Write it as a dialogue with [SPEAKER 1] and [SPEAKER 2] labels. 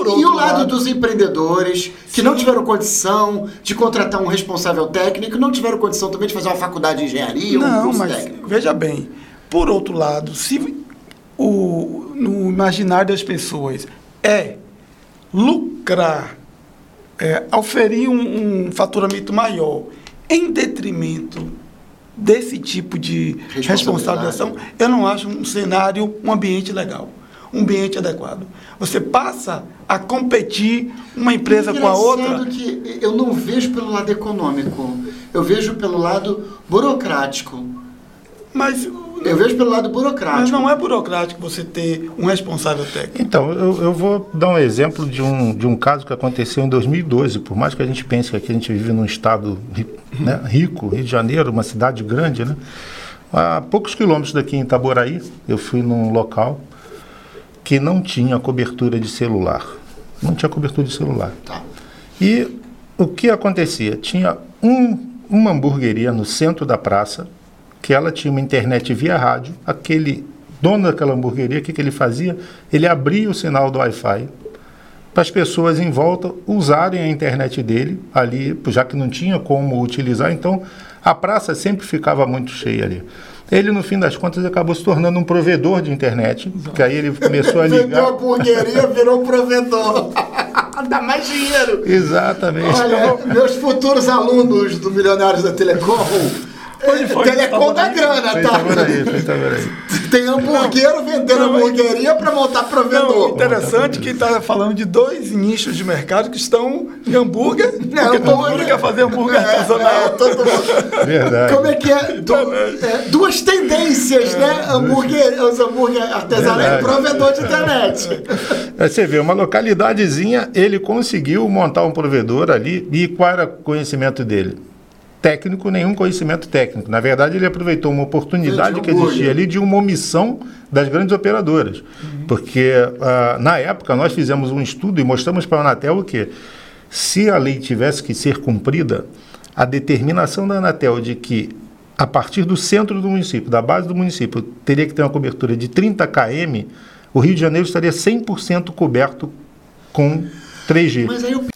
[SPEAKER 1] E o lado dos empreendedores que não tiveram condição de contratar um responsável técnico, não tiveram condição também de fazer uma faculdade de engenharia, um curso técnico.
[SPEAKER 2] Veja bem, por outro lado, se no imaginário das pessoas é lucrar, oferir um faturamento maior em detrimento desse tipo de responsabilização, eu não acho um cenário, um ambiente legal, um ambiente adequado. Você passa a competir uma empresa com a outra.
[SPEAKER 1] Que eu não vejo pelo lado econômico, eu vejo pelo lado burocrático. Eu vejo pelo lado burocrático.
[SPEAKER 2] Mas não é burocrático você ter um responsável técnico.
[SPEAKER 3] Então, eu vou dar um exemplo de um caso que aconteceu em 2012. Por mais que a gente pense que aqui a gente vive num estado, né, rico, Rio de Janeiro, uma cidade grande, né? A poucos quilômetros daqui em Itaboraí, eu fui num local que não tinha cobertura de celular. Não tinha cobertura de celular.
[SPEAKER 1] Tá.
[SPEAKER 3] E o que acontecia? Tinha uma hamburgueria no centro da praça, que ela tinha uma internet via rádio. Aquele dono daquela hamburgueria, o que ele fazia? Ele abria o sinal do Wi-Fi para as pessoas em volta usarem a internet dele ali, já que não tinha como utilizar. Então, a praça sempre ficava muito cheia ali. Ele, no fim das contas, acabou se tornando um provedor de internet, porque aí ele começou a ligar...
[SPEAKER 1] Vendeu a hamburgueria, virou provedor. Dá mais dinheiro.
[SPEAKER 3] Exatamente.
[SPEAKER 1] Olha, meus futuros alunos do Milionários da Telecom... Telecom da grana, tá? Tem hamburguero vendendo hamburgueria para montar provedor.
[SPEAKER 2] Interessante que está falando de dois nichos de mercado que estão em hambúrguer, porque todo mundo quer fazer hambúrguer artesanal.
[SPEAKER 1] Todo mundo.
[SPEAKER 3] Verdade.
[SPEAKER 1] Como é que é? Duas tendências, né? Os hambúrguer artesanais e provedor de internet.
[SPEAKER 3] Você vê, uma localidadezinha, ele conseguiu montar um provedor ali. E qual era o conhecimento dele? Técnico, nenhum conhecimento técnico. Na verdade, ele aproveitou uma oportunidade que existia ali de uma omissão das grandes operadoras. Porque, na época, nós fizemos um estudo e mostramos para a Anatel que, se a lei tivesse que ser cumprida, a determinação da Anatel de que, a partir do centro do município, da base do município, teria que ter uma cobertura de 30 km, o Rio de Janeiro estaria 100% coberto com 3G.
[SPEAKER 1] Mas aí eu